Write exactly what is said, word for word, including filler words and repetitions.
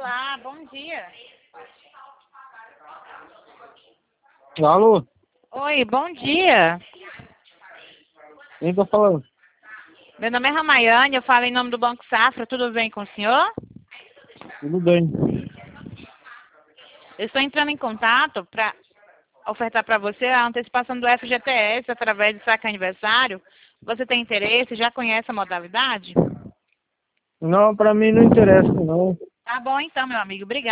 Olá, bom dia. Alô? Oi, bom dia. Quem tá falando? Meu nome é Ramayane, eu falo em nome do Banco Safra, tudo bem com o senhor? Tudo bem. Eu estou entrando em contato para ofertar para você a antecipação do F G T S através do saque aniversário. Você tem interesse? Já conhece a modalidade? Não, pra mim não interessa, não. Tá bom então, meu amigo. Obrigada.